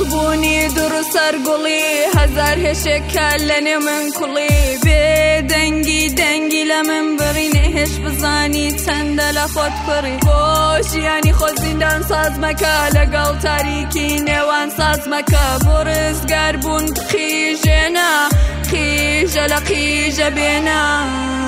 بونی در سر گلی هزار هشکل من کلی به دنگی لمن برینه هش بزانی تندل خود پری خوش یعنی خود زندان ساز مکا لگل تاریکی نوان ساز مکا برزگر بون خیجه نه خیجه لخیجه بینا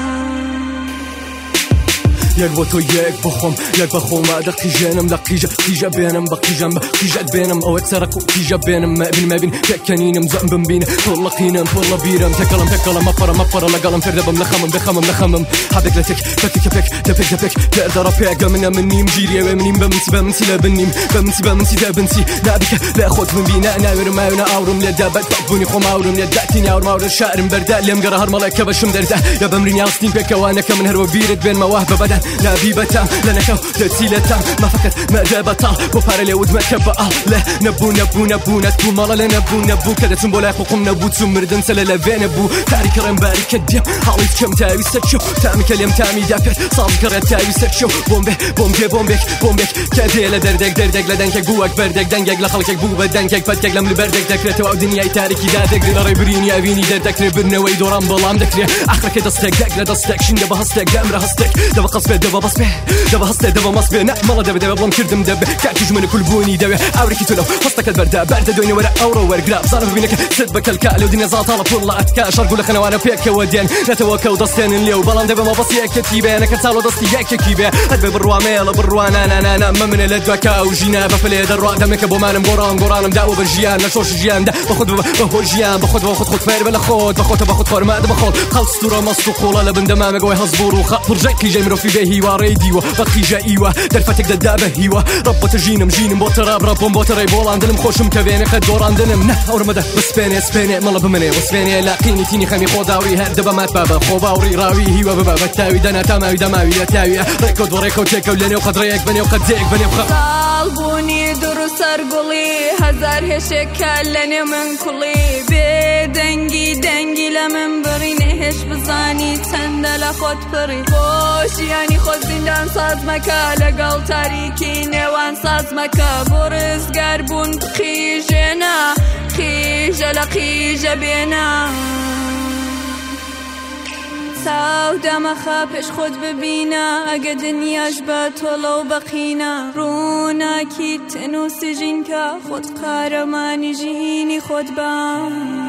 یک با تو یک بخوام یک بخوام عدق خیجانم لقیجه بینم بقیجت بینم او اتسرق و خیجه بینم ما بین تکنینم زن بمبینه طول قینم طول بیرم تکلم مفر لقلم فردبم لخمم حبك لتك تفك تقدر أبيعك مني مجيري ومني بمنسي لبنسي تبنسي لا بك لا خود من بينا ناور ما ونا أورم لدابت بوني خو ماورم لداتني أور الشعر مبردا لم قرا هرملك بشم دردا يا بمرني أصلين بك وانا كمن هرو بيرد بين مواهب بدن لا بيبتا لنا كو تسيلتا ما فكت ما جابتا وفارلي ود ما كبا لا نبو تكون مالا نبو كذا تنبولا قوم نبو تمردن سلا فين نبو تاريخ رمبارك الدم حاولت كم تاوي سكشو تامي كلام تامي دافر صاب كره تاوي سكشو بومبك كديلا دردك لدنك جواك بردك دنجك لخلقك بو بدنك فتك لم البردك دكرت ودنيا تاريخي دادك ري بريني افيني دردك ربنا ويدوران بلام دكري اخرك دستك شنده بهستك امر هستك دبا قصبه دبا هسته دبا مصبه نعمل دبا بلام كردم دبا كاكيج من كل بوني دبا اوريكي تلو فستك برد دنيا ورا اورو ورقلاب صار بينك صدبك الكال ودنيا زاطه والله اتكاش اقول لك انا وانا فيك ودين نتوكل دستين اليوم بلان دبا ما بصيك كتيبه انا كنسالو دستي كيبه هد بالرواميل انا ما من الدوكا وجينا بفلي دروا دمك ابو مانم قران داو بالجيان نشوش جيان ده باخذ فير بلا باخذ خور ما باخذ خلص ترى مصطقوله لبندمامك ويهزبور وخبر جاكي جاي مرو في به وريديو بقي جايوا درفتك دابه هيوا ربط جينم بوتر ربم بوتر بول عندنا خوشم كبيني قد دور عندنا نه اورمده بسباني مالا بمني وسباني لاقيني تيني خمي خداوري هدبه ما بابا خوباوري راوي هيوا بابا بتاوي دنا تماوي دماوي تاوي ريكورد تيك ولاني وقد ريك بني وقد زيك بني وقد طالبوني در سر گلی هزار هشکل من کلی به دنگی لمن برینه هش بزانی تندل خود پری خوش یعنی خود زندان ساز مکا لگل تاریکی نوان ساز مکا برزگر بون خیجه نه خیجه لخیجه بینا ساودم خابش خود ببینا اگه دنیاش با طولو بقینا رونا کی تنو سجین که خود قهرمانی جهینی خود با